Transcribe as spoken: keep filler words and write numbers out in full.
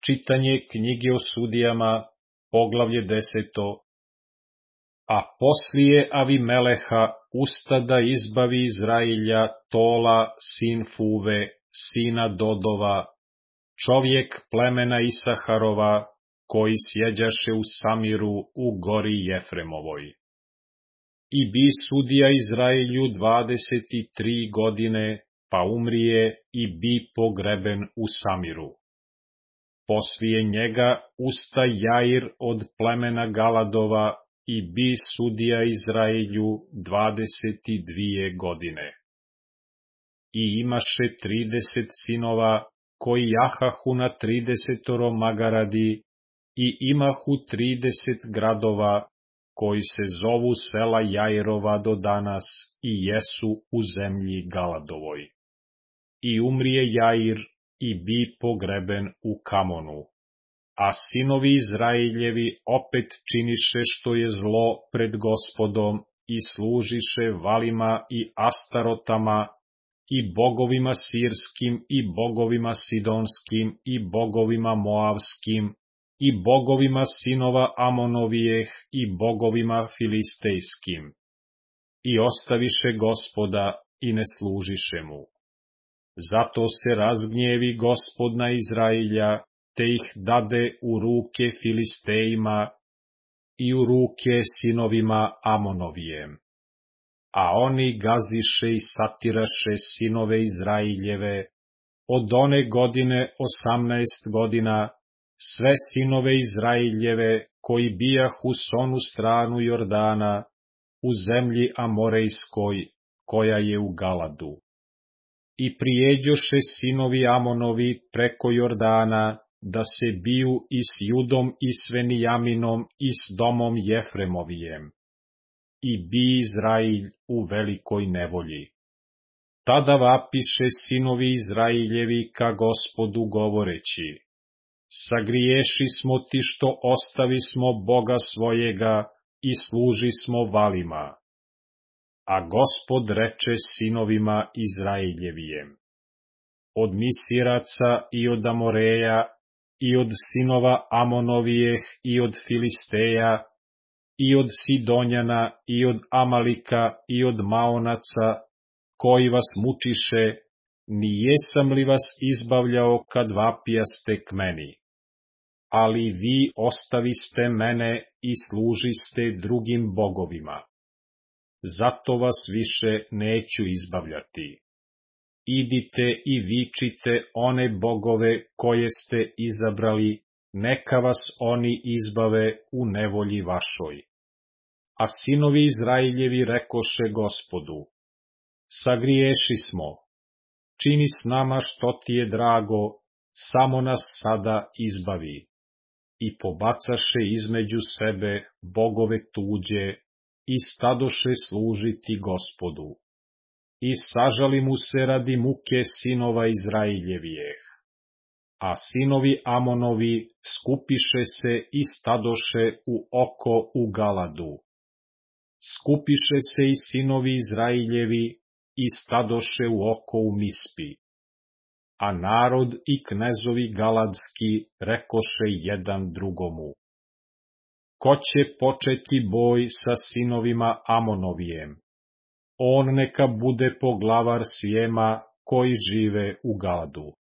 Čitanje knjige o sudijama, poglavlje deseto. A poslije Avimeleha usta da izbavi Izrailja Tola, sin Fuve, sina Dodova, čovjek plemena Isaharova, koji sjeđaše u Samiru u gori Jefremovoj. I bi sudija Izrailju dvadeset i tri godine, pa umrije i bi pogreben u Samiru. Poslije njega usta Jair od plemena Galadova i bi sudija Izrailju dvadeset i dvije godine. I imaše trideset sinova, koji jahahu na tridesetoro magaradi, i imahu trideset gradova, koji se zovu sela Jairova do danas i jesu u zemlji Galadovoj. I umrije Jair i bi pogreben u Kamonu. A sinovi Izrailjevi opet činiše što je zlo pred Gospodom i služiše Valima i Astarotama i bogovima sirskim i bogovima sidonskim i bogovima moavskim i bogovima sinova Amonovijeh i bogovima filistejskim. I ostaviše Gospoda i ne služiše mu. Zato se razgnjevi Gospod na Izrailja, te ih dade u ruke Filistejima i u ruke sinovima Amonovijem. A oni gaziše i satiraše sinove Izrailjeve, od one godine osamnaest godina, sve sinove Izrailjeve koji bijahu s onu stranu Jordana, u zemlji Amorejskoj, koja je u Galadu. I prijeđoše sinovi Amonovi preko Jordana, da se biju i s Judom i s Venijaminom i s domom Jefremovijem. I bi Izrailj u velikoj nevolji. Tada vapiše sinovi Izrailjevi ka Gospodu govoreći: Sagriješi smo ti što ostavi smo Boga svojega i služi smo Valima. A Gospod reče sinovima Izrailjevijem: Od Misiraca i od Amoreja i od sinova Amonovijeh i od Filisteja i od Sidonjana i od Amalika i od Maonaca, koji vas mučiše, ni jesam li vas izbavljao kad vapijaste k meni? Ali vi ostaviste mene i služiste drugim bogovima. Zato vas više neću izbavljati. Idite i vičite one bogove koje ste izabrali, neka vas oni izbave u nevolji vašoj. A sinovi Izrailjevi rekoše Gospodu: Sagriješi smo, čini s nama što ti je drago, samo nas sada izbavi. I pobacaše između sebe bogove tuđe i stadoše služiti Gospodu. I sažali mu se radi muke sinova Izrailjevijeх. A sinovi Amonovi skupiše se i stadoše u oko u Galadu. Skupiše se i sinovi Izrailjevi i stadoše u oko u Mispi. A narod i knezovi galadski rekoše jedan drugomu: Ko će početi boj sa sinovima Amonovijem? On neka bude poglavar svijema koji žive u Galadu.